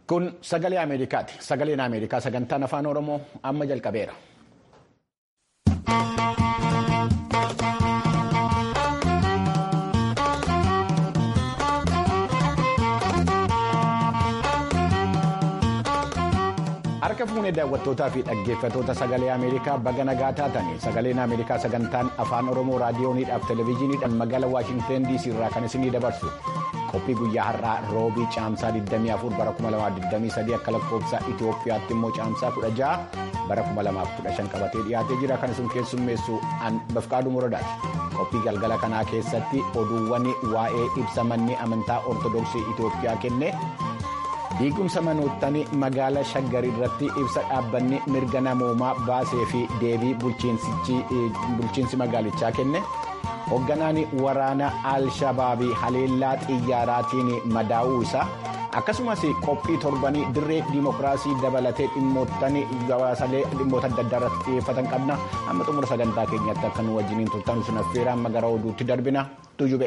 Kun sagalee Ameerikaati. Sagaleen Ameerikaa sagantaan afaan Oromoo amma jalqabeera. Harka fuunee daawwattootaa fi dhaggeeffattoota sagalee Ameerikaa baga nagaa taatanii sagaleen Ameerikaa sagantaan afaan Oromoo raadiyooniidhaaf televezyiiniidhaan magaalaa Waashingteen DC irraa kan isinii dabarsu. Qophii guyyaa har'aa roobii caamsaa 24 bara 2023 akka lakkoofsa Itoophiyaatti immoo caamsaa 16 bara 2015 qabatee dhiyaatee jira kan isin keessummeessu Bafqaaduu Muradaati. Qophii galgala kanaa keessatti oduuwwan waa'ee ibsa manni amantaa Ortodoksii Itoophiyaa kenne. Diigumsa manootanii magaalaa Shaggar irratti ibsa dhaabbanni mirga namoomaa baasee fi deebii bulchiinsi magaalichaa kenne. Hoogganaan waraana Al-Shabaabii haleellaa xiyyaaraatiin madaa'uu isaa akkasumas qophii torbanii dirree diimokiraasii dabalatee dhimmoota adda addaa irratti xiyyeeffatan qabna. Amma xumura sagantaa keenyatti akka nu wajjiniin turtan sun affeera amma gara oduutti darbina Tuujube.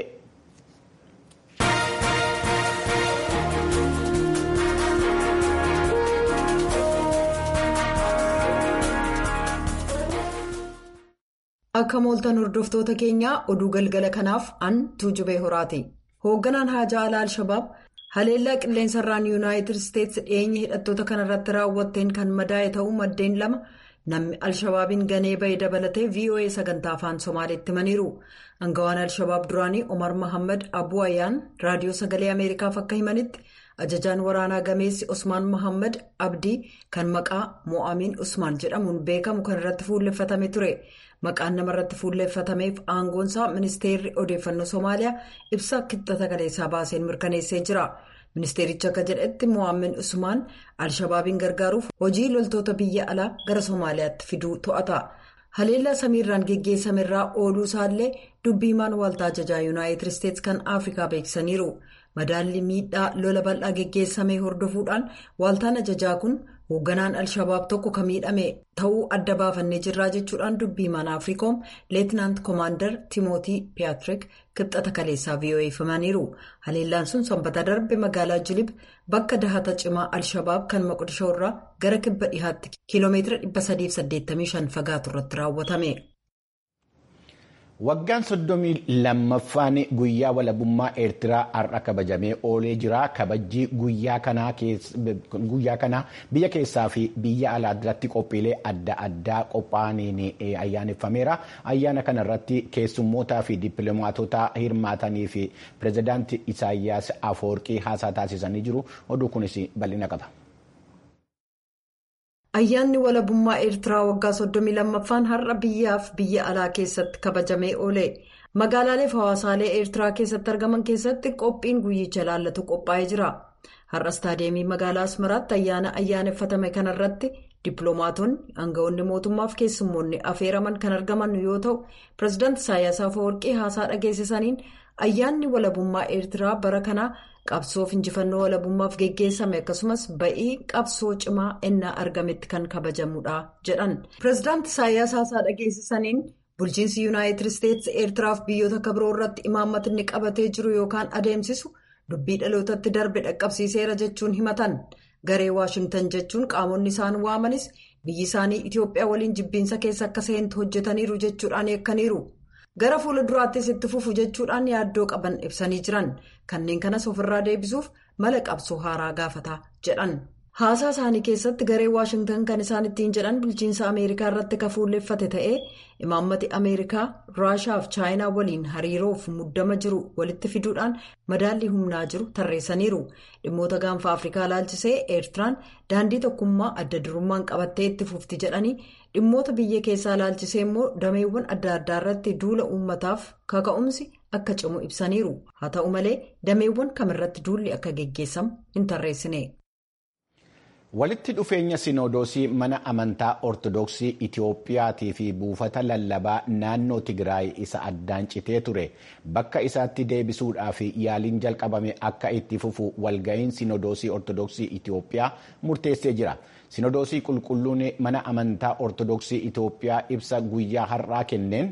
Akka mooltan hordoftoota keenyaa oduu galgala kanaaf an Tuujubee Horaati. Hoogganaan haajaa alaa Al-Shabaab haleellaa qilleensarraan Yuunaayitid Isteetsi dhiyeenya hidhattoota kanarratti raawwatteen kan madaa'e ta'uu maddeen lama namni Al-Shabaabiin ganee ba'e dabalatee VOA sagantaa afaan Somaaliitti himaniiru. Aangawaan Al-Shabaab duraanii Omar Mohaammed Abuu Ayyaan raadiyoo sagalee Ameerikaaf akka himanitti ajajaan waraanaa gameessi Usmaan Mohaammed Abdii kan maqaa Mo'amiin Usmaan jedhamuun beekamu kan irratti fuulleffatame ture. Maqaan namarratti fuulleffatameef aangoonsaa ministeerri odeeffannoo Somaaliyaa ibsa kibxata kaleessaa baaseen mirkaneessee jira. Ministeerichi akka jedhetti Mo'amiin Usmaan Al-Shabaabiin gargaaruuf hojii loltoota biyya alaa gara Somaaliyaatti fiduu to'ata. Haleellaa samiirraan geggeessamerraa ooluu isaallee dubbii himaan waaltaa ajajaa Yuunaayitid Isteetsi kan Afrikaa beeksisaniiru. Madaalli miidhaa lola bal'aa geggeessamee hordofuudhaan waaltaan ajajaa kun hoogganaan Al-Shabaab tokko kan miidhame ta'uu adda baafannee jirraa jechuudhaan dubbii himaan Afriikoom leetinaant koomaandar Timootii Piyaatrik kibxata kaleessaa VOA himaniiru. Haleellaan sun sanbata darbe magaalaa Jilib bakka dahata cimaa Al-Shabaab kan Moqdishoo irraa gara kibba dhihaatti kiiloomeetira 385 fagaatu irratti raawwatame. Waggaan 32ffaan guyyaa walabummaa Eertiraa har'a kabajamee oolee jira. Kabajjii guyyaa kanaa biyya keessaa fi biyya alaa irratti qophiilee adda addaa qophaa'aniin ayyaaneffameera. Ayyaana kana irratti keessummootaa fi dippiloomaatota hirmaatanii fi pireezidaantii Isaayyaas Afeworqii haasaa taasisanii jiru. Oduu kunis bal'ina qaba. Ayyaanni walabummaa Eertiraa waggaa 32ffaan har'a biyyaaf biyya alaa keessatti kabajamee oole. Magaalaalee fi hawaasaalee Eertiraa keessatti argaman keessatti qophiin guyyicha ilaallatu qophaa'ee jira. Har'a istaadiyeemii magaalaa Asmaraatti ayyaana ayyaaneffatame kanarratti dippiloomaatonni, aangawoonni mootummaa fi keessummoonni affeeraman kan argaman yoo ta'u, pireezidaantii Isaayyaas Afeworqii haasaa dhageessisaniin ayyaanni walabummaa Eertiraa bara kanaa qabsoof injifannoo walabummaaf geggeessame akkasumas ba'ii qabsoo cimaa ennaa argametti kan kabajamudha jedhan. Pireezidaantii Isaayyaas haasaa dhageessisaniin bulchiinsi Yuunaayitid Isteetsi Eertiraaf biyyoota akka biroo irratti imaammatni qabatee jiru yookaan adeemsisu dubbii dhalootatti darbe dhaqqabsiiseera jechuun himatan. Garee Waashingtan jechuun qaamonni isaan waamanis biyyi isaanii Itoophiyaa waliin jibbiinsa keessa akka seentu hojjetaniiru jechuudhaan yakkaniiru. Gara fuula duraattis itti fufu jechuudhaan yaaddoo qaban ibsanii jiran. Kanneen kanas ofirraa deebisuuf mala qabsoo haaraa gaafata jedhan. Haasaa isaanii keessatti garee Waashingtan kan isaan ittiin jedhan bulchiinsa Ameerikaa irratti kan fuulleffate ta'ee imaammati Ameerikaa, Raashaa fi Chaayinaa waliin hariiroof muddama jiru walitti fiduudhaan madaallii humnaa jiru tarreessaniiru. Dhimmoota gaanfa Afrikaa ilaalchisee Eertiraan daandii tokkummaa adda durummaan qabattee itti fufti jedhanii dhimmoota biyya keessaa ilaalchisee immoo dameewwan adda addaa irratti duula uummataaf kaka'umsi akka cimu ibsaniiru. Haa ta'u malee dameewwan kamirratti duulli akka geggeessamu hin tarreessine. Walitti dhufeenya Sinodoosii mana amantaa Ortodoksii Itiyoophiyaatii fi buufata lallabaa naannoo Tigraay isa addaan citee ture bakka isaatti deebisuudhaaf yaaliin jalqabame akka itti fufu walga'iin Sinodoosii Ortodoksii Itiyoophiyaa murteessee jira. Sinodoosii qulqulluun mana amantaa Ortodoksii Itiyoophiyaa ibsa guyyaa har'aa kenneen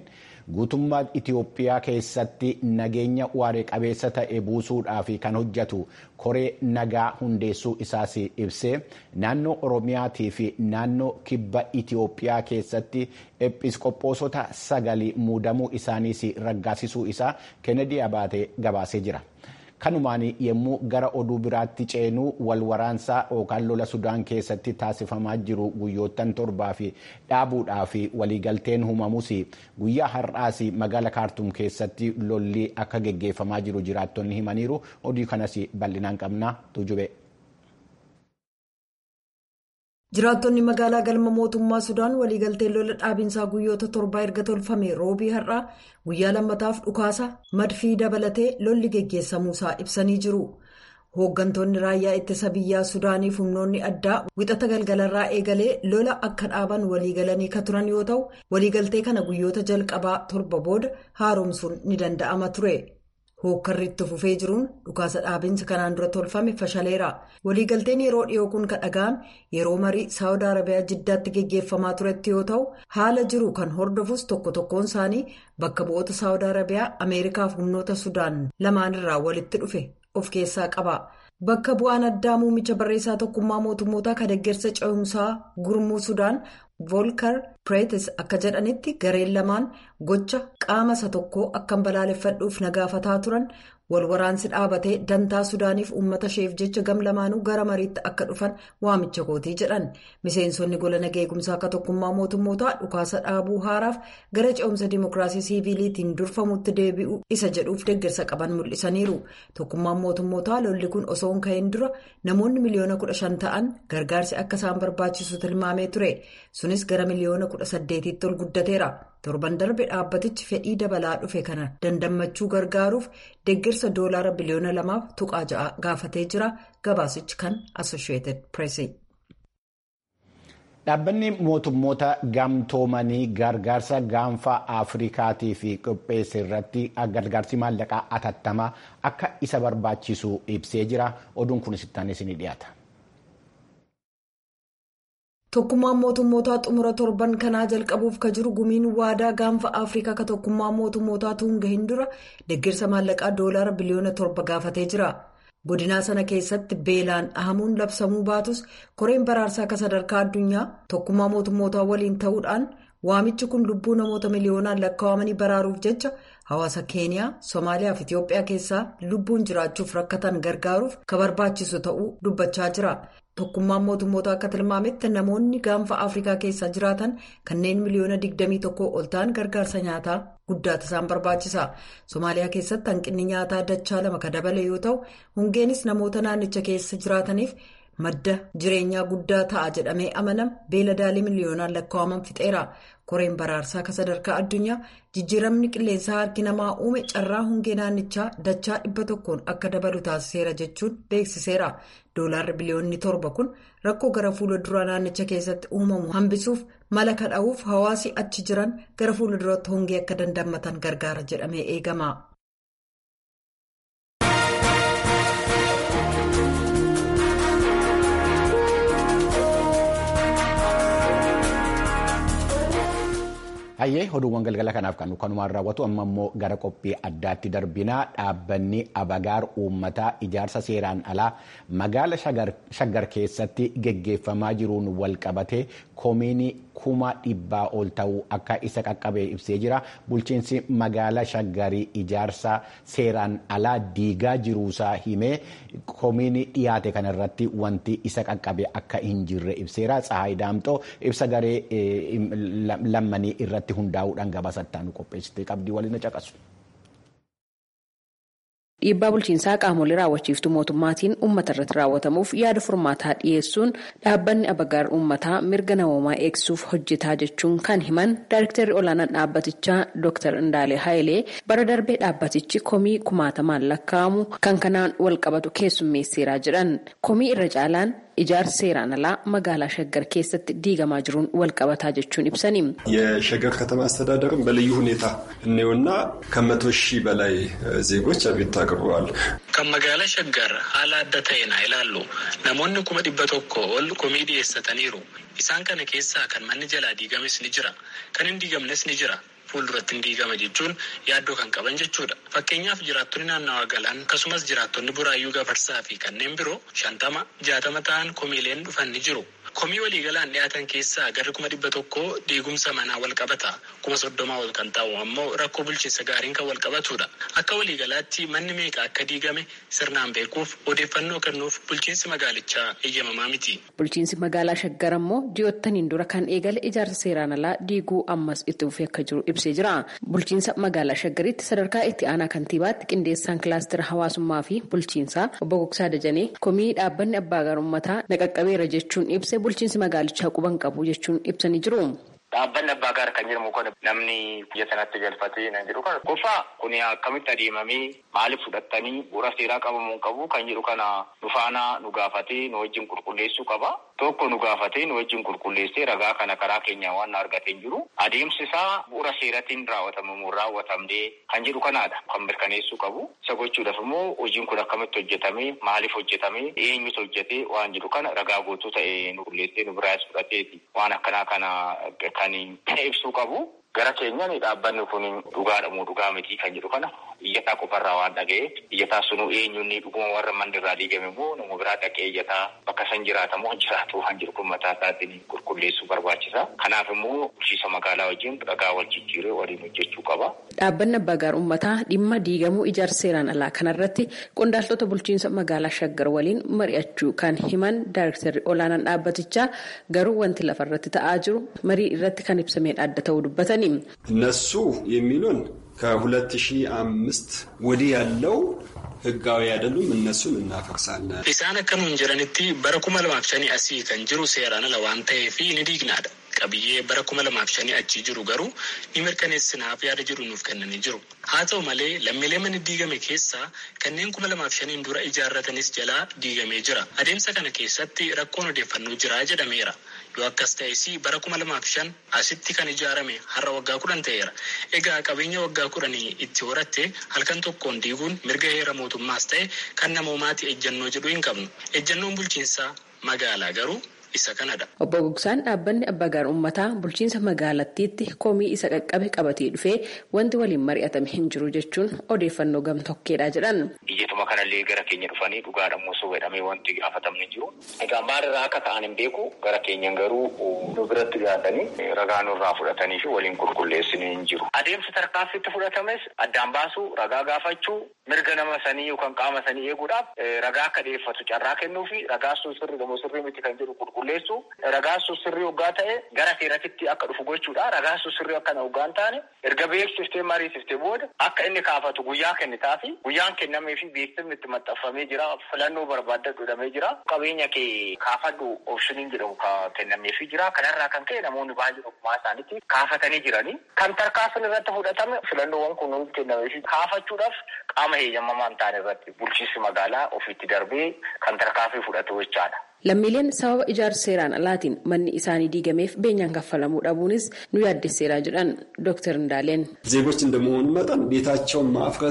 guutummaa Itoophiyaa keessatti nageenya waaree qabeessa ta'e buusuudhaaf kan hojjetu koree nagaa hundeessuu isaas ibsee naannoo Oromiyaatii fi naannoo kibba Itoophiyaa keessatti episkoppoosota 9 muudamuu isaaniis raggaasisuu isaa Kennedy Abaatee gabaasee jira. Kanumaan yommuu gara oduu biraatti ceenu wal waraansaa yookaan lola Sudaan keessatti taasifamaa jiru guyyoottan 7 fi dhaabuudhaa fi waliigalteen uumamus guyyaa har'aas magaalaa Kaartuum keessatti lolli akka geggeeffamaa jiru jiraattonni himaniiru. Oduu kanas bal'inaan qabna Tuujube. Jiraattonni magaalaa galma mootummaa Sudaan waliigalteen lola dhaabinsaa guyyoota 7 erga tolfame roobii har'aa guyyaa lammataaf dhukaasa madfii dabalatee lolli geggeessamuusaa ibsanii jiru. Hooggantoonni raayyaa ittisa biyyaa Sudaaniif humnoonni addaa wixata galgalarraa eegalee lola akka dhaaban waliigalanii ka turan yoo ta'u waliigaltee kana guyyoota jalqabaa 7 booda haaromsuun ni danda'ama ture. Hookkarri itti fufee jiruun dhukaasa dhaabinsa kanaan dura tolfame fashaleera. Waliigalteen yeroo dhiyoo kun kan dhaga'ame yeroo marii Saawud Arabiyaa Jiddaatti geggeeffamaa turetti yoo ta'u haala jiru kan hordofus tokkoon isaanii bakka bu'oota Saawud Arabiyaa Ameerikaaf humnoota Sudaan lamaanirraa walitti dhufe of keessaa qaba. Bakka bu'aan addaa muummicha barreessaa tokkummaa mootummootaa kan deeggarsa ce'umsaa gurmuu Sudaan Volker Preetis akka jedhanitti gareen lamaan gocha qaama isa tokkoo akka balaaleffadhuuf nagaafataa turan wal waraansi dhaabatee dantaa Sudaaniif uummata isheef jecha gam lamaanuu gara mariitti akka dhufan waamicha kootii jedhan. Miseensonni gola nagaa eegumsaa akka tokkummaa mootummootaa dhukaasa dhaabuu haaraaf gara ce'umsa dimookiraasii siiviiliitiin durfamutti deebi'u isa jedhuuf deeggarsa qaban mul'isaniiru. Tokkummaan mootummootaa lolli kun osoo hin ka'in dura namoonni miliyoona 15 ta'an gargaarsi akka isaan barbaachisu tilmaamee ture. Sunis gara miliyoona 18tti ol guddateera. Torban darbe dhaabbatichi fedhii dabalaa dhufe kana dandammachuu gargaaruuf deeggarsa doolaara biliyoona 2.6 gaafatee jira. Gabaasichi kan Associated Press. Dhaabbanni mootummoota gamtoomanii gargaarsa gaanfa Afrikaatii fi qopheesse irratti gargaarsi maallaqaa atattamaa akka isa barbaachisu ibsee jira. Oduun kunis itti aanee ni dhiyaata. Tokkummaan mootummootaa xumura torban kanaa jalqabuuf ka jiru gumiin waadaa gaanfa Afrikaa ka tokkummaa mootummootaa tunga hin dura deeggarsa maallaqaa doolaara biliyoona 7 gaafatee jira. Godinaa sana keessatti beelaan dhahamuun labsamuu baatus koreen baraarsaa ka sadarkaa addunyaa tokkummaa mootummootaa waliin ta'uudhaan waamichi kun lubbuu namoota miliyoonaan lakkaa'amanii baraaruuf jecha hawaasa Keeniyaa, Somaaliyaa fi Itoophiyaa keessaa lubbuun jiraachuuf rakkatan gargaaruuf ka barbaachisu ta'uu dubbachaa jira. Tokkummaan mootummoota akka tilmaametti namoonni gaanfa Afrikaa keessa jiraatan kanneen miliyoona 21 ol ta'an gargaarsa nyaataa guddaatu isaan barbaachisa. Somaaliyaa keessatti hanqinni nyaataa dachaa 2 ka dabale yoo ta'u hongeenis namoota naannicha keessa jiraataniif madda jireenyaa guddaa ta'a jedhamee amanama beeladaalee miliyoonaan lakkaa'aman fixeera. Koreen baraarsaa ka sadarkaa addunyaa jijjiiramni qilleensaa harki namaa uume carraa hongee naannichaa dachaa 100 akka dabalu taasiseera jechuun beeksiseera. Doolaarri biliyoonni 7 kun rakkoo gara fuula duraa naannicha keessatti uumamu hambisuuf mala kadha'uuf hawaasi achi jiran gara fuula duraatti hongee akka dandammatan gargaara jedhamee eegama. Hayyee oduuwwan galgala kanaaf kan kanumaan raawwatu amma immoo gara qophii addaatti darbinaa dhaabbanni abagaar uummataa ijaarsa seeraan alaa magaala shaggar keessatti geggeeffamaa jiruun wal qabatee komiinii 100,000 ol ta'uu akka isa qaqqabee ibsee jira. Bulchiinsi magaala shaggarii ijaarsa seeraan alaa diigaa jiruusaa himee komiinii dhiyaate kanarratti wanti isa qaqqabee akka hin jirre ibseera. Tsahaay Daamxoo ibsa garee lammanii irratti hundaa'uudhaan gabaasattaan qopheessitee qabdii waliin caqasu. Dhiibbaa bulchiinsaa qaamolee raawwachiiftuu mootummaatiin uummata irratti raawwatamuuf yaada furmaataa dhiyeessuun dhaabbanni abagaar uummataa mirga namoomaa eegsuuf hojjetaa jechuun kan himan Daayirektarri olaanaan dhaabbatichaa Dr. Indaalee Haayilee bara darbee dhaabbatichi komii 1,000 lakkaa'amu kan kanaan wal qabatu keessummeesseeraa jedhan. Komii irra caalaan ijaarsa seeraan alaa magaalaa ሸገር keessatti diigamaa jiruun wal qabataa jechuun ibsani. የሸገር ከተማ አስተዳደርም በልዩ ሁኔታ እኔውና ከ100,000 በላይ ዜጎች አቤቱታ አቅርበዋል። ከመጋላ ሸገር ሀላ አደተይና ይላሉ namoonni 100 ol komii dhiyeessataniiru. Isaan kana keessaa kan manni jalaa diigames ni jira, kan hin diigamnes ni jira. fuulduratti hin diigama jechuun yaaddoo kan qaban jechuudha. Fakkeenyaaf jiraattonni naannawaa Galaan akkasumas jiraattonni Buraayyuu Gafarsaa fi kanneen biroo 50-60 ta'an komiileen dhufan ni jiru. Komii waliigalaan dhiyaatan keessaa garri 100 diigumsa manaa wal qabata. 30 ol kan ta'u ammoo rakkoo bulchiinsa gaariin kan wal qabatudha. Akka waliigalaatti manni meeqa akka diigame sirnaan beekuuf odeeffannoo kennuuf bulchiinsi magaalichaa eeyyamamaa miti. Bulchiinsi magaalaa Shaggar ammoo ji'oottaniin dura kan eegale ijaarsa seeraan alaa diiguu ammas itti fufee akka jiru ibsee jira. Bulchiinsa magaalaa Shaggaritti sadarkaa itti aanaa kantiibaatti qindeessaan kilaastira hawaasummaa fi bulchiinsaa obbo Gogsaa Dajanee komii dhaabbanni abbaa gaar uummataa naqaqqabeera jechuun ibse bulchiinsi magaalichaa quban qabu jechuun ibsanii jiru. Dhaabbanni abbaa gaar kan jedhamu kun namni biyya sanatti galfatee nan jedhu kana qofaa kun akkamitti adeemamee maaliif fudhattanii bu'uura seeraa qabamuu qabu kan jedhu kana nu faana nu gaafatee nu wajjin qulqulleessuu qaba. Tokko nu gaafatee nu wajjin qulqulleessee ragaa kana karaa keenya waan argatee jiru adeemsi isaa bu'uura seeratiin raawwatamee kan jedhu kanaadha kan mirkaneessuu qabu. Isa gochuudhaaf immoo hojiin kun akkamitti hojjetamee maaliif hojjetamee eenyutu hojjetee waan jedhu kana ragaa guutuu ta'e nu qulqulleessee nu biraas fudhateeti waan akkanaa kana kan ibsuu qabu. Gara keenyaan dhaabbanni kun dhugaadhamoo dhugaa miti kan jedhu kana iyyataa qofarraa waan dhaga'e iyyataa sunuu eenyuun dhuguma warra mandirraa diigame immoo nama biraa dhaqee iyyataa bakka san jiraatamoo jiraatu waan jedhu kun mataa isaatiin qulqulleessuu barbaachisa. Kanaaf immoo bulchiinsa magaalaa wajjin ragaa wal jijjiiree waliin hojjechuu qaba. Dhaabbanni abbaa gaar uummataa dhimma diigamuu ijaarsa seeraan alaa kanarratti qondaaltota bulchiinsa magaalaa Shaggar waliin mari'achuu kan himan daayirektarri olaanaan dhaabbatichaa garuu wanti lafarratti ta'aa jiru marii irratti kan ibsameen adda ta'uu dubbatani. እነሱ የሚሉን ከ2005 ወዲህ ያለው ህጋዊ አይደሉም እነሱን እናፈርሳለን ኢሳን ከኑን ጀረንቲ በረኩመ ለማክሸኒ አሲ ከንጅሩ ሴራና ለዋንተ ፊ ንዲግናደ qabiyyee bara 2005 achi jiru garuu ni mirkaneessinaaf yaada jiru nuuf kennanii jiru. Haa ta'u malee lammiilee mana diigame keessaa kanneen 2005 dura ijaarratanis jalaa diigamee jira. Adeemsa kana keessatti rakkoon odeeffannoo jira jedhameera. Yoo akkas ta'es bara 2005 asitti kan ijaarame har'a waggaa 10 ta'eera. Egaa qabeenya waggaa 10 itti horatte halkan tokkoon diiguun mirga heera mootummaas ta'e kan namoomaati ejjennoo jedhu hin qabnu. Ejjennoon bulchiinsaa magaalaa garuu isa kanadha. Obbo Gogsaan dhaabbanni abbaa gaar uummataa bulchiinsa magaalattiitti komii isa qaqqabe qabatee dhufee wanti waliin mari'atame hin jiru jechuun odeeffannoo gamtokkeedha jedhan. Biyyatuma kanallee gara keenya dhufanii dhugaadhamoo soobadhamee wanti gaafatamne jiru. Egaa maalirraa akka ta'an hin beeku gara keenyan garuu nu biratti dhiyaatanii ragaa nurraa fudhatanii fi waliin qulqulleessanii hin jiru. Adeemsi tarkaanfitti fudhatames addaan baasuu ragaa gaafachuu mirga nama sanii yookaan qaama sanii eeguudhaaf ragaa akka dhiyeeffatu carraa kennuu fi ragaa sun sirri gamoo sirrii miti kan jedhu qulqulleessu ragaa sun sirrii hoggaa ta'e gara seeratitti akka dhufu gochuudha. Ragaa sun sirrii akkana hoggaan taane erga beeksiftee mariisiftee booda akka inni kaafatu guyyaa kennitaa fi guyyaan kennamee fi beeksifni itti maxxanfamee jira. Filannoo barbaadda godhamee jira. Qabeenya kee kaafadhu opshiniin jedhamu kennamee fi jira. Kanarraa kan ka'e namoonni baay'een ogummaa isaaniitti kaafatanii jiranii. Kan tarkaanfiin irratti fudhatame filannoowwan kun nuuf kennamee fi kaafachuudhaaf qaama heeyyamamaan ta'an irratti bulchiinsi magaalaa ofiitti darbee kan tarkaanfii fudhatu jechaadha. Lammiileen sababa ijaarsa seeraan alaatiin manni isaanii diigameef beenyaan kaffalamuu dhabuunis nu yaaddesseera jedhan ዶክተር እንዳለን ዜጎች እንደመሆኑ መጠን ቤታቸውን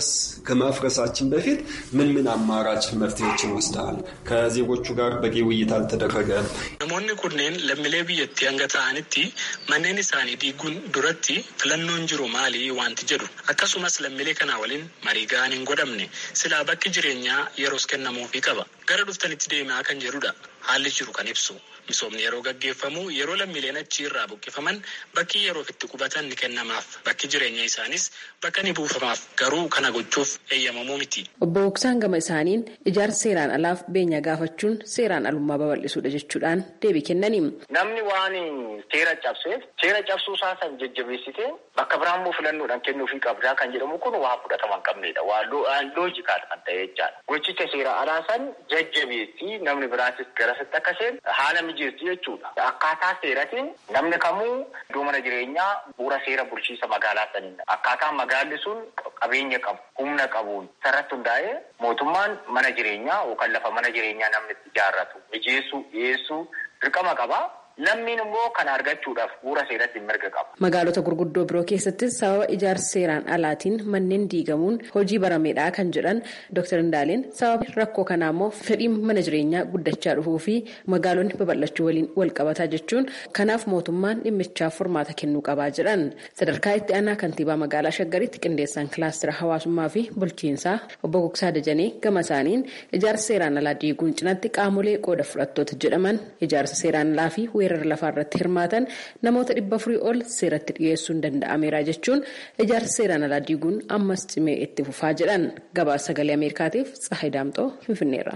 ከማፍረሳችን በፊት ምን አማራጭ መፍትሄዎችን ወስደዋል? ከዜጎቹ ጋር በቂ ውይይት አልተደረገም። namoonni kunneen lammiilee biyyattii hanga ta'anitti manneen isaanii diiguun duratti filannoon jiru maali wanti jedhu akkasumas lammiilee kanaa waliin marii ga'aan hin godhamne silaa bakki jireenyaa yeroos kennamuufii qaba. Gara dhuftanitti deemaa kan jedhudha. Haalli jiru kan ibsu misoomni yeroo gaggeeffamu yeroo lammiileen achi irraa buqqifaman bakki yeroo itti qubatan ni kennamaaf bakki jireenya isaanis bakka ni buufamaaf garuu kana gochuuf eeyyamamuu miti. Obbo Gogsaan gama isaaniin ijaarsa seeraan alaaf beenya gaafachuun seeraan alummaa babal'isuudha jechuudhaan deebii kennaniin. Namni waan seera cabseef seera cabsuu isaa san jajjabeessitee bakka biraammoo filannoodhaan kennuufii qabdaa kan jedhamu kun waa fudhatama hin qabnedha. Waan loojikaal kan ta'e jechaadha. Gochicha seera alaa san jajjabeessi namni biraatis garasitti akka seen haala mijeessu jechuudha. Akkaataa seeratiin namni kamuu iddoo mana jireenyaa bu'uura seera bulchiinsa magaalaa saniin akkaataa magaalli sun qabeenya qabu humna qabuun sarratti hundaa'ee mootummaan mana jireenyaa yookaan lafa mana jireenyaa namni itti ijaarratu mijeessuu dhiyeessuu dirqama qaba. Lammiin immoo kan argachuudhaaf bu'uura seeratti mirga qaba. Magaalota gurguddoo biroo keessattis sababa ijaarsa seeraan alaatiin manneen diigamuun hojii barameedhaa kan jedhan Dr. Indaaleen sababa rakkoo kanaa immoo fedhiin mana jireenyaa guddachaa dhufuu fi magaalonni babal'achuu waliin wal qabataa jechuun kanaaf mootummaan dhimmichaaf furmaata kennuu qabaa jedhan. Sadarkaa itti aanaa kantiibaa magaalaa Shaggaritti qindeessaan kilaastira hawaasummaa fi bulchiinsaa obbo Gogsaa Dajanee gama isaaniin ijaarsa seeraan alaa diiguun cinatti qaamolee qooda fudhattoota jedhaman ijaarsa seeraan alaa fi weerara lafaa irratti hirmaatan namoota 400 ol seeratti dhiyeessuun danda'ameera jechuun ijaarsa seeraan alaa diiguun ammas cimee itti fufaa jedhan. Gabaasa sagalee Ameerikaatiif Tsahaay Daamxoo Finfinneerra.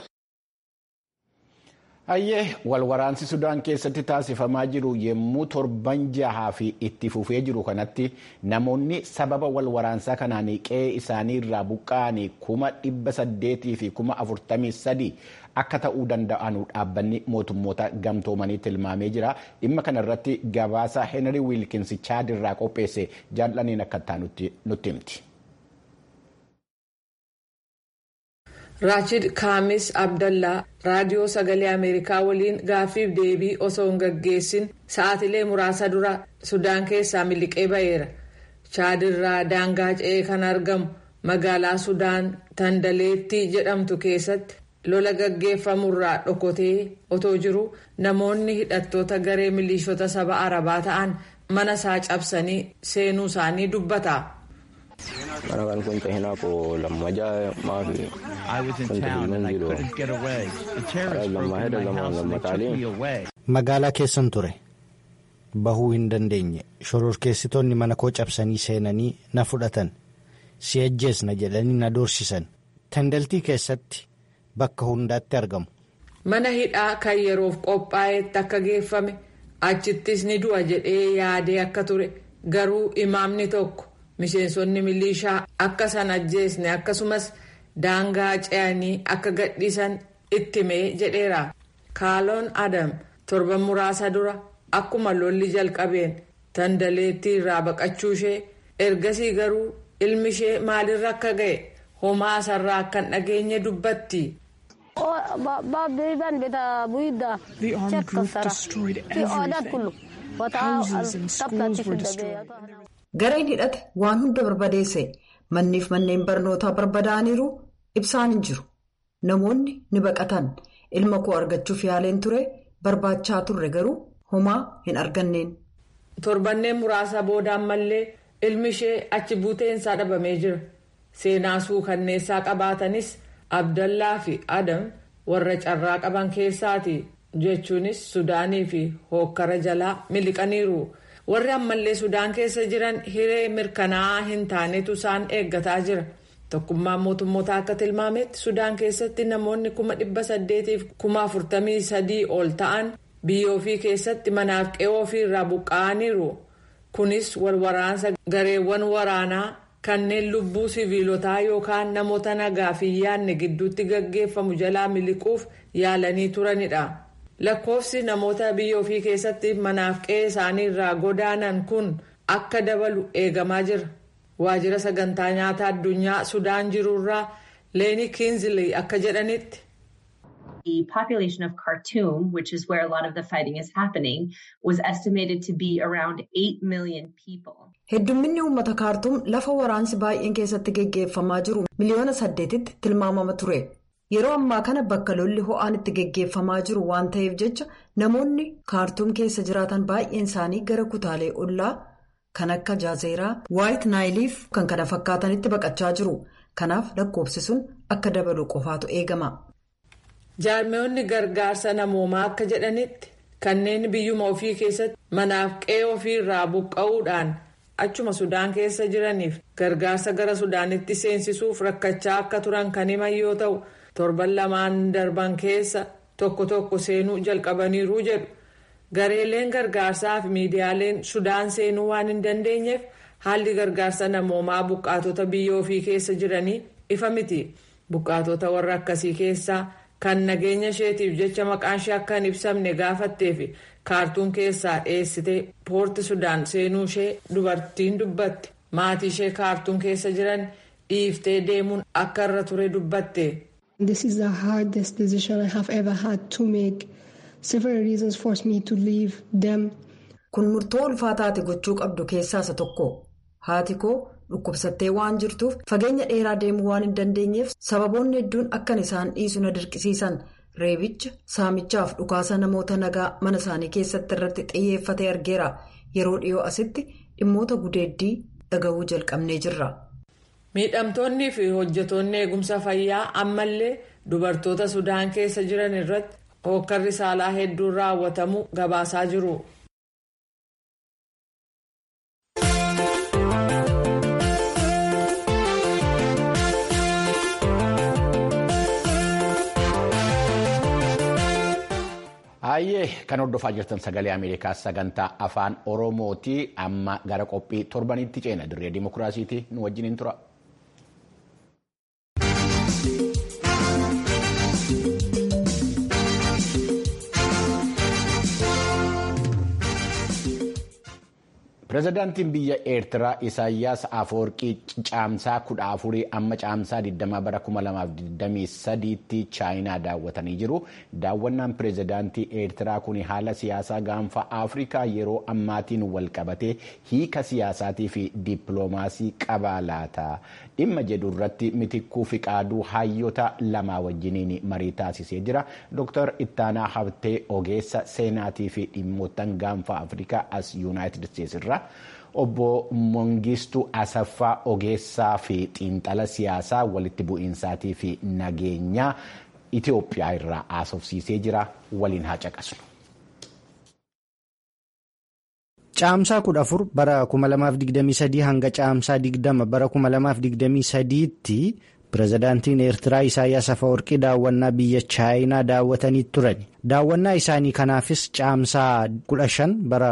Hayyee walwaraansi Sudaan keessatti taasifamaa jiru yommuu torban jahaa fi itti fufee jiru kanatti namoonni sababa walwaraansaa kanaan qe'ee isaanii irraa buqqa'anii 800,000 fi 43,000 akka ta'uu danda'anu dhaabbanni mootummoota gamtoomanii tilmaamee jira. Dhimma kana irratti gabaasa Henry Wilkins Chaad irraa qopheesse jaallaniin akka ta'an nutti himti. Raachid Kaamis Abdallaa raadiyoo sagalee Ameerikaa waliin gaaffiif deebii osoo hin gaggeessin sa'aatilee muraasa dura Sudaan keessaa miliqee ba'eera. Chaad irraa daangaa ce'ee kan argamu magaalaa Sudaan Tandaleetti jedhamtu keessatti lola gaggeeffamurraa dhokotee otoo jiru namoonni hidhattoota garee milishoota saba Arabaa ta'an mana isaa cabsanii seenuu isaanii dubbata. I was in town and I couldn't get away. The terrorists broke into my house and they took me away. Magaalaa keessan ture. Bahuu hin dandeenye. Shororkeessitoonni mana koo cabsanii seenanii na fudhatan. Si ajjeesna jedhanii na doorsisan. Tandaltii keessatti bakka hundaatti argamu. Mana hidhaa kan yeroof qophaa'etti akka geeffame achittis ni du'a jedhee yaadee akka ture garuu imaamni tokko miseensonni milishaa akka san ajjeesne akkasumas daangaa ce'anii akka gadhiisan itti himee jedheera. Kaaloon Adam torban muraasa dura akkuma lolli jalqabeen Tandaleetti irraa baqachuu ishee ergasii garuu ilmi ishee maalirra akka ga'e homaa isarraa akka hin dhageenye dubbatti. The armed group destroyed everything. Houses and schools were destroyed. Gareen hidhate waan hunda barbadeesse. Manniif manneen barnootaa barbadaaniiru ibsaan hin jiru. Namoonni ni baqatan. Ilma koo argachuuf yaaleen ture barbaachaa turre garuu homaa hin arganneen. Torbanneen muraasa boodaan mallee ilmi ishee achi buuteensaa dhabamee jira. Seenaa suukanneessaa qabaatanis Abdallaa fi Adam warra carraa qaban keessaati jechuunis Sudaanii fi hookkara jalaa miliqaniiru. Warri ammallee Sudaan keessa jiran hiree mirkanaa'aa hin taanetu isaan eeggataa jira. Tokkummaan mootummoota akka tilmaametti Sudaan keessatti namoonni 843,000 ol ta'an biyya ofii keessatti manaaf qe'ee ofii irraa buqqa'aniiru. Kunis walwaraansa gareewwan waraanaa kanneen lubbuu siviilotaa yookaan namoota nagaa fi yaadne gidduutti gaggeeffamu jalaa miliquuf yaalanii turanidha. Lakkoofsi namoota biyya ofii keessatti manaaf qe'ee isaanii irraa godaanan kun akka dabalu eegamaa jira. Waajjira sagantaa nyaataa addunyaa Sudaan jirurraa Leeni Kinzley akka jedhanitti. The population of Khartoum, which is where a lot of the fighting is happening, was estimated to be around 8 million people. Heddumminni uummata Kaartuum lafa waraansi baay'een keessatti geggeeffamaa jiru miliyoona 8tti tilmaamama ture. Yeroo ammaa kana bakka lolli ho'aan itti geggeeffamaa jiru waan ta'eef jecha namoonni Kaartuum keessa jiraatan baay'een isaanii gara kutaalee ollaa kan akka Jaazeeraa, Waayit Naayiliif kan kana fakkaatanitti baqachaa jiru. Kanaaf lakkoofsi sun akka dabalu qofaatu eegama. Jaarmiyoonni gargaarsa namoomaa akka jedhanitti kanneen biyyuma ofii keessatti manaaf qe'ee ofii irraa buqqa'uudhaan achuma Sudaan keessa jiraniif gargaarsa gara Sudaanitti seensisuuf rakkachaa akka turan kan himan yoo ta'u torban lamaan darban keessa tokko seenuu jalqabaniiru jedhu. Gareeleen gargaarsaa fi miidiyaaleen Sudaan seenuu waan hin dandeenyeef haalli gargaarsa namoomaa buqqaatota biyya ofii keessa jiranii ifa miti. Buqqaatota warra akkasii keessaa kan nageenya isheetiif jecha maqaan ishee akka hin ibsamne gaafattee fi Kaartuum keessaa dheessitee poorti Sudaan seenuu ishee dubartiin dubbatti. Maatii ishee Kaartuum keessa jiran dhiiftee deemuun akka irra ture dubbatte. This is the hardest decision I have ever had to make several reasons forced me to leave them. Kun murtoo ulfaataati gochuu qabdu keessaa isa tokko. Haati koo dhukkubsattee waan jirtuuf fageenya dheeraa deemuu waan hin dandeenyeef sababoonni hedduun akkan isaan dhiisu na dirqisiisan. Reebicha saamichaaf dhukaasa namoota nagaa mana isaanii keessatti irratti xiyyeeffate argeera. Yeroo dhiyoo asitti dhimmoota gudeeddii dhaga'uu jalqabnee jirra. Miidhamtoonnii fi hojjetoonni eegumsa fayyaa ammallee dubartoota Sudaan keessa jiran irratti hookkarri saalaa hedduun raawwatamuu gabaasaa jiru. Hayyee kan hordofaa jirtan sagalee Ameerikaa sagantaa afaan Oromooti. Amma gara qophii torbanitti ceena dirree dimokiraasiiti nu wajjiniin tura. Pireezidaantiin biyya Eertiraa Isaayyaas Afeworqii caamsaa 14 amma caamsaa 20 bara 2023tti Chaayinaa daawwatanii jiru. Daawwannaan pireezidaantii Eertiraa kun haala siyaasaa gaanfa Afrikaa yeroo ammaatiin walqabatee hiika siyaasaatii fi dippiloomaasii qabaa laata. Dhimma jedhu irratti Mitikkuu Fiqaaduu hayyoota lamaa wajjiniin marii taasisee jira. Dr. Ittaanaa Habtee ogeessa seenaatii fi dhimmoottan gaanfa Afrikaa as Yuunaayitid Isteetsi irraa. Obbo Mongistuu Asaffaa ogeessaa fi xiinxala siyaasaa walitti bu'iinsaatii fi nageenyaa Itoophiyaa irraa haasofsiisee jira. Waliin haa caqasnu. Caamsaa 14 bara 2023 hanga caamsaa 20 bara 2023tti pireezidaantiin Eertiraa Isaayyaas Afeworqii daawwannaa biyya Chaayinaa daawwatanii turan. Daawwannaa isaanii kanaafis caamsaa 15 bara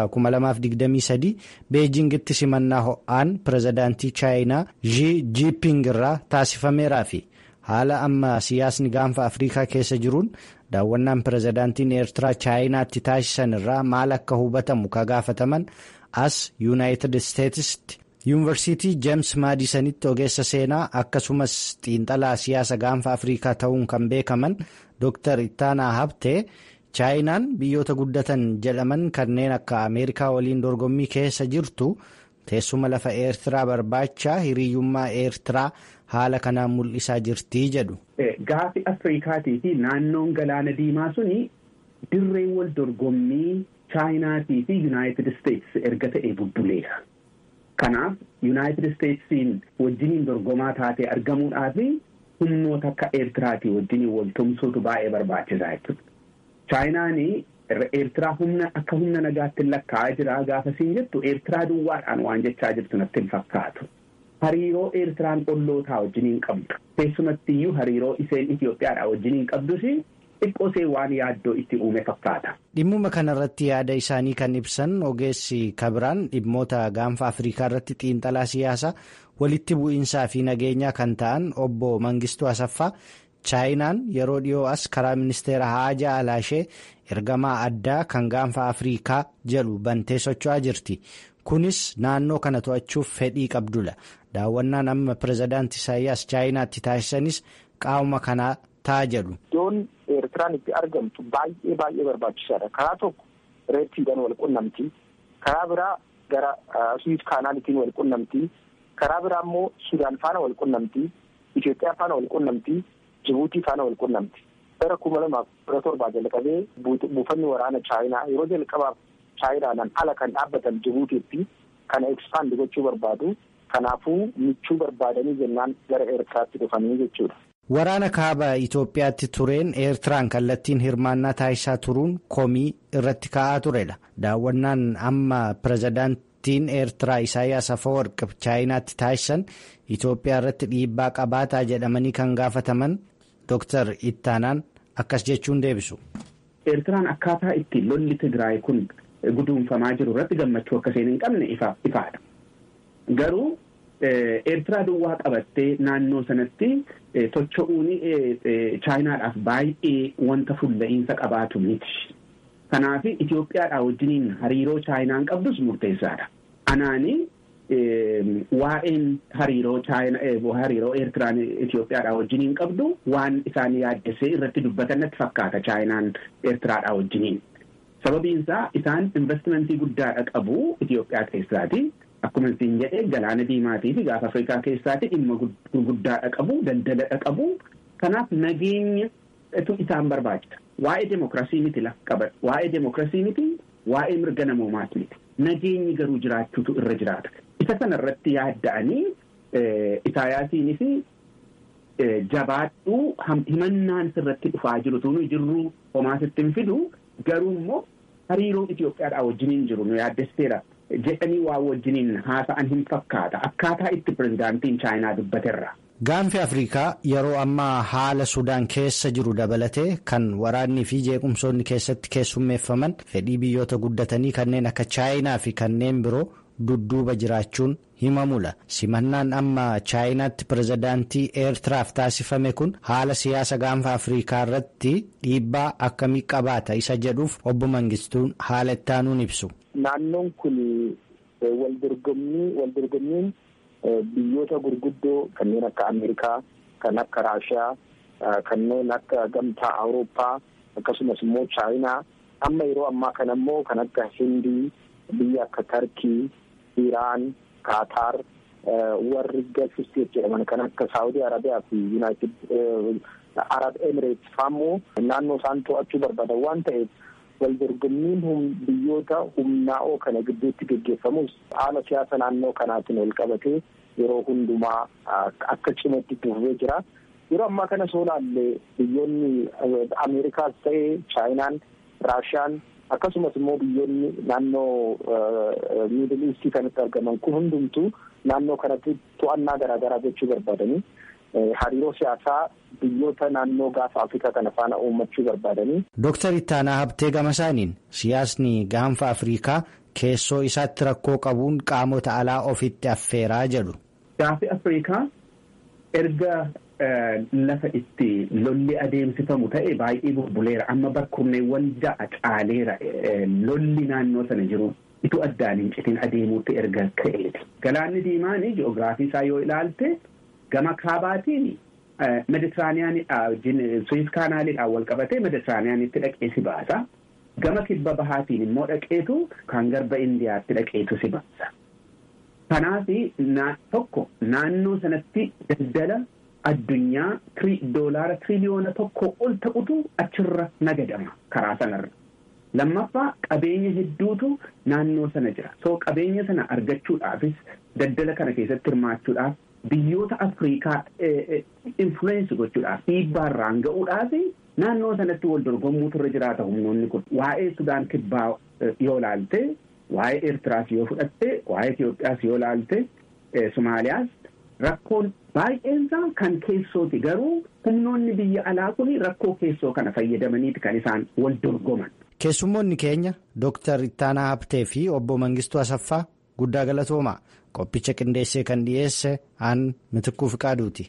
2023 Beejingitti simannaa ho'aan pireezidaantii Chaayinaa Xi Jinping irraa taasifameeraa fi haala amma siyaasni gaanfa Afrikaa keessa jiruun daawwannaan pireezidaantiin Eertiraa Chaayinaatti taasisan irraa maal akka hubatamu ka gaafataman as Yuunaayitid Isteetsitti. Yuunivarsiitii Jeems Maadisanitti ogeessa seenaa akkasumas xiinxalaa siyaasa gaanfa Afrikaa ta'uun kan beekaman Dr. Ittaanaa Habtee Chaayinaan biyyoota guddatan jedhaman kanneen akka Ameerikaa waliin dorgommii keessa jirtu teessuma lafa Eertiraa barbaacha hiriyyummaa Eertiraa haala kanaan mul'isaa jirtii jedhu. Gaafi Afrikaatii fi naannoon galaana diimaa suni dirree wal dorgommii Chaayinaatii fi Yuunaayitid Isteetsi erga ta'e bubbuleera. Kanaaf Yuunaayitid Isteetsiin wajjiniin dorgomaa taatee argamuudhaaf humnoota akka Eertiraatii wajjiniin wal tumsuutu baay'ee barbaachisaa jechuudha. Chaayinaan Eertiraa akka humna nagaatti lakkaa'aa jira gaafasiin jettu Eertiraa duwwaadhaan waan jechaa jirtu natti hin fakkaatu. Hariiroo Eertiraan ollootaa wajjiniin qabdu. Keessumatti iyyuu hariiroo isheen Itoophiyaadhaa wajjiniin qabdus xiqqoosee waan yaaddoo itti uume fakkaata. Dhimmuma kanarratti yaada isaanii kan ibsan ogeessi kabiraan dhimmoota gaanfa Afrikaa irratti xiinxalaa siyaasaa walitti bu'iinsaa fi nageenyaa kan ta'an obbo Mangistuu Asaffaa Chaayinaan yeroo dhiyoo as karaa ministeera Haajaa Alaashee ergamaa addaa kan gaanfa Afrikaa jedhu bantee socho'aa jirti. Kunis naannoo kana to'achuuf fedhii qabdudha. Daawwannaan amma pireezidaantii Isaayyaas Chaayinaatti taasisanis qaama kanaa ta'a jedhu. Iddoon Eertiraan itti argamtu baay'ee barbaachisaadha. Karaa tokko reettiidhaan wal qunnamti. Karaa biraa gara Suwiis kaanaalitiin wal qunnamti. Karaa biraa immoo Sudaan faana wal qunnamti. Itoophiyaa faana wal qunnamti. Jibuutii faana wal qunnamti. Bara 2017 jalqabee buufanni waraana Chaayinaa yeroo jalqabaaf Chaayinaadhaan ala kan dhaabbatan Jibuutiitti kana ekspaand gochuu barbaadu. Kanaafuu michuu barbaadanii jennaan gara Eertiraatti dhufanii jechuudha. Waraana kaaba Itoophiyaatti tureen Eertiraan kallattiin hirmaannaa taasisaa turuun komii irratti ka'aa turedha. Daawwannaan amma pireezidaantiin Eertiraa Isaayyaas Afeworqi Chaayinaatti taasisan Itoophiyaa irratti dhiibbaa qabaataa jedhamanii kan gaafataman Dr. Ittaanaan akkas jechuun deebisu. Eertiraan akkaataa itti lolli Tigraay kun guduunfamaa jiru irratti gammachuu akkaseen hin qabne ifaadha. Garuu Eertiraa duwwaa qabattee naannoo sanatti tocho'uun Chaayinaadhaaf baay'ee wanta fulla'iinsa qabaatu miti. Kanaaf Itoophiyaadhaa wajjiniin hariiroo Chaayinaan qabdus murteessaadha. Anaani waa'een hariiroo Eertiraan Itoophiyaadhaa wajjiniin qabdu waan isaan yaaddessee irratti dubbatan natti fakkaata Chaayinaan Eertiraadhaa wajjiniin. Sababiin isaa isaan investimentii guddaadha qabu Itoophiyaa keessaati. Akkuma isin jedhee galaana diimaatii fi gaafa Afrikaa keessaati dhimma guddaadha qabu, daldaladha qabu. Kanaaf nageenyatu isaan barbaachisa. Waa'ee demokrasii miti qaban. Waa'ee demokrasii miti, waa'ee mirga namoomaas miti. Nageenyi garuu jiraachuutu irra jiraata. Isa sana irratti yaadda'anii Isaayaasiinis jabaadhuu himannaan sirratti dhufaa jiru tunu jirru homaa sitti hin fidu garuu immoo hariiroo Itoophiyaadhaa wajjiniin jiru nu yaaddesteera jedhanii waa wajjiniin haasa'an hin fakkaata akkaataa itti pirezidaantiin Chaayinaa dubbaterra. Gaanfi Afrikaa yeroo ammaa haala Sudaan keessa jiru dabalatee kan waraannii fi jeequmsoonni keessatti keessummeeffaman fedhii biyyoota guddatanii kanneen akka Chaayinaa fi kanneen biroo dudduuba jiraachuun himamula. Simannaan amma Chaayinaatti pirezidaantii Eertiraaf taasifame kun haala siyaasa gaanfa Afrikaa irratti dhiibbaa akkamii qabaata isa jedhuuf obbo Mangistuun haala ittaanuun ibsu. Naannoon kun waldorgommiin biyyoota gurguddoo kanneen akka Ameerikaa, kan akka Raashiyaa, kanneen akka gamtaa Awurooppaa akkasumas immoo Chaayinaa amma yeroo ammaa kana immoo kan akka Hindii, biyya akka Tarkii, Iraan, Qaataar, warri Gulf State jedhaman kan akka Saawudii Arabiyaa fi Yuunaayitid Arab Emirates fa'ammoo naannoo isaan to'achuu barbaadan waan ta'eef waldorgommiin biyyoota humnaa'oo kana gidduutti geggeeffamus haala siyaasa naannoo kanaatiin wal qabatee yeroo hundumaa akka cimatti dhufee jira. Yeroo ammaa kana soo ilaalle biyyoonni Ameerikaas ta'ee Chaayinaan, Raashiyaan akkasumas immoo biyyoonni naannoo Miidil Iistii kanatti argaman kun hundumtuu naannoo kanatti to'annaa garaagaraa gochuu barbaadanii hariiroo siyaasaa biyyoota naannoo gaafa Afrikaa kana faana uummachuu barbaadanii. Dooktar Ittaanaa Habtee Gamasaaniin siyaasni gaanfa Afrikaa keessoo isaatti rakkoo qabuun qaamota alaa ofitti affeeraa jedhu. Gaanfi Afrikaa erga lafa itti lolli adeemsifamu ta'e baay'ee bubbuleera amma bakkurneewwan ja'a caaleera lolli naannoo sana jiru itu addaan hin citin adeemuutti erga ka'eeti. Galaanni diimaanii ji'oogiraafii isaa yoo ilaalte gama kaabaatiin Meditiraaniyaanidha Suwiis kaanaaliidhaan wal qabatee Meditiraaniyaanitti dhaqee si baasa. Gama kibba bahaatiin immoo dhaqeetu kan garba Indiyaatti dhaqeetu si baasa. Kanaaf tokko naannoo sanatti daldala addunyaa $1 trillion ol ta'utu achirra nagadama karaa sanarra. Lammaffaa qabeenya hedduutu naannoo sana jira. So qabeenya sana argachuudhaafis daldala kana keessatti hirmaachuudhaaf biyyoota Afrikaa influence gochuudhaaf dhiibbaarraan ga'uudhaaf naannoo sanatti wal dorgommuutu irra jiraata humnoonni kun. Waa'ee Sudaan kibbaa yoo ilaalte, waa'ee Eertiraas yoo fudhatte, waa'ee Itoophiyaas yoo ilaalte, Somaaliyaas rakkoon baay'eensaa kan keessooti garuu humnoonni biyya alaa kun rakkoo keessoo kana fayyadamaniiti kan isaan wal dorgoman. Keessummoonni keenya Dooktar Ittaanaa Habtee fi obbo Mangistuu Asaffaa guddaa galatooma. Qophicha qindeessee kan dhiyeesse aan Mitikkuu Fiqaaduuti.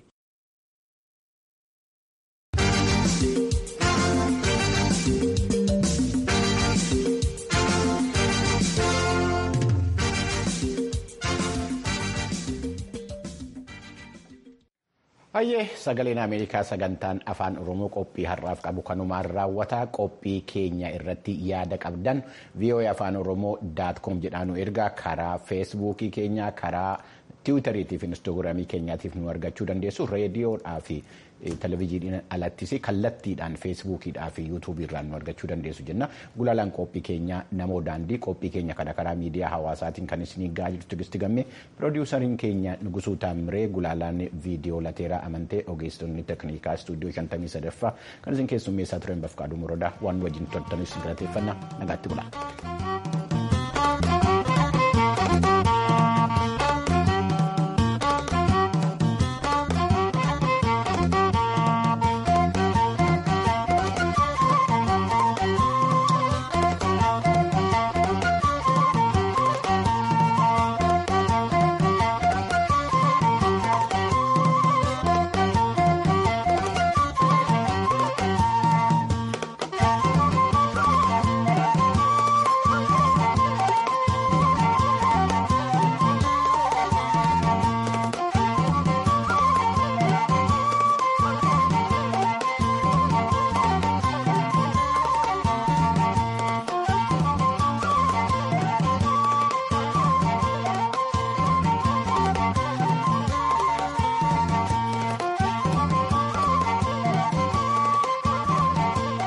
Hayyee sagaleen Ameerikaa sagantaan afaan Oromoo qophii har'aaf qabu kanumaan raawwata. Qophii keenya irratti yaada qabdan voafaanoromoo.com jedhaan ergaa karaa feesbuukii keenya karaa tiwutariitiif instaagiraamii keenyaatiif nu argachuu dandeessu. Reediyoodhaa fi televezyiiniin alattis kallattiidhaan feesbuukiidhaa fi yuutuubiirraan nu argachuu dandeessu jenna. Gulaalaan qophii keenya namoo daandii qophii keenya kana karaa miidiyaa hawaasaatiin kan isinii gahaa jirtu Tigisti Gammee piroodiwusariin keenya Nugusuu Taamiree gulaalaan viidiyoo Lateeraa Amantee ogeessonni teeknikaa istuudiyoo 53ffaa kan isin keessummeessaa turan Bafqaaduu Morodaa waan wajjin turtanis galateeffannaa nagaatti bulaa.